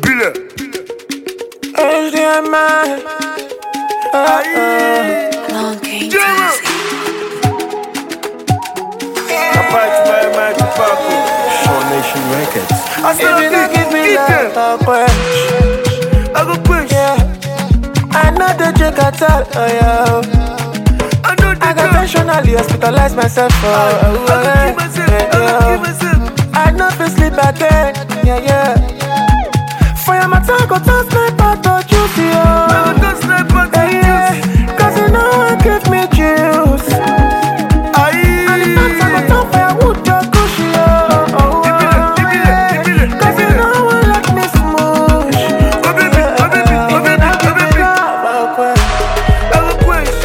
Pile. HDMI. Long King Jama. Tuesday. Show Nation Records. I still If you don't give me keep love, them. I'll quench. I go push. Yeah. I know the drink at all, oh yeah. I know the I got intentionally hospitalized myself, I go yeah. keep myself. I go keep myself. I know fi sleep again, yeah. For your matter, go toss my part of juicy, I oh. go touch that part of juice. Cause you know I give me juice. And the fact I go tough for your wood, your cushy, oh. Cause you know I let me smoosh. Oh baby, oh baby, oh baby, oh baby. I'll quench. I go quench.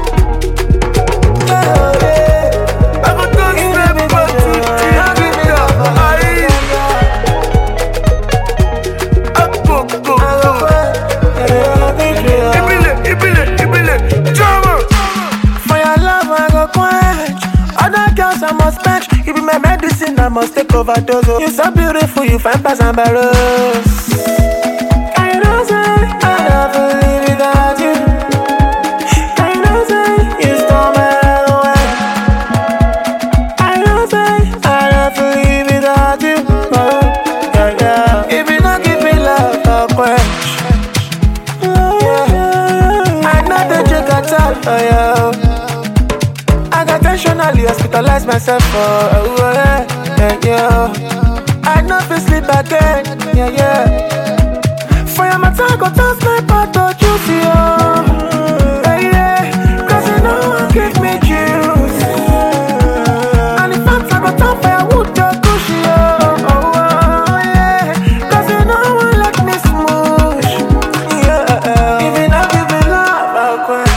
Yeah. I go touch that part of juice. I must bench. You be my medicine, I must take overdose. You so beautiful, you find pass and barrels. Can you know say I never live without you? Can you know say you stole my heart away? I know say I never live without you. Oh, yeah. If you don't give me love, I'll quench. Yeah. I know the drink at all, oh yeah. I got intentionally hospitalized myself, yeah. I know fi sleep again, yeah. For your matter, go toss my part of juicy, oh. Yeah. Cause you know I give me juice. And in fact, I go tough for your wood, your cushy, oh. Yeah. Cause you know I let me smoosh, yeah. If you not give me love, I'll quit.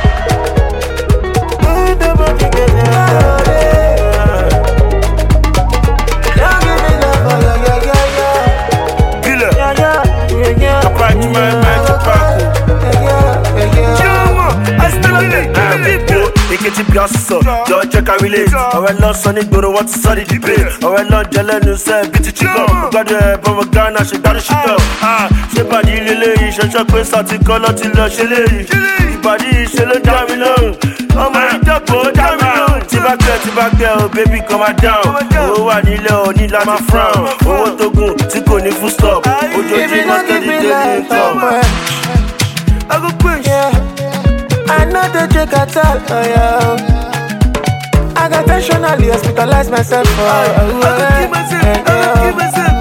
Ikechi Piasso, George Carilate. Ọ̀rẹ́ lọ sọ nígboro wọ́n ti sọ di debate. Ọ̀rẹ́ lọ jẹ lẹ́nu sẹ́ bí ti chicken. Gbọ́dọ̀ ẹ̀ bọ́mọ Ghana ṣe gbádùn ṣìtọ̀. Ṣé ìbàdí ilé yìí ṣẹṣẹ́ pé sọ́ọ̀tì kọ́ lọ́ ti lọ ṣe léyìí. Ìbàdí ìṣe ló dá mi lóhùn. Ọmọ ìjọpọ̀ ó dá mi lóhùn. Tí bá gbẹ o baby come on down. Owó wà nílẹ̀ o ní láti frown. Owó tó gùn tí kò ní full stop. Ojoojúmọ́ tẹ́lẹ̀ tẹ́lẹ̀ tọ́. I go push. I know the drink at all, oh yeah. I got intentionally hospitalized myself, I go keep myself. I go keep myself.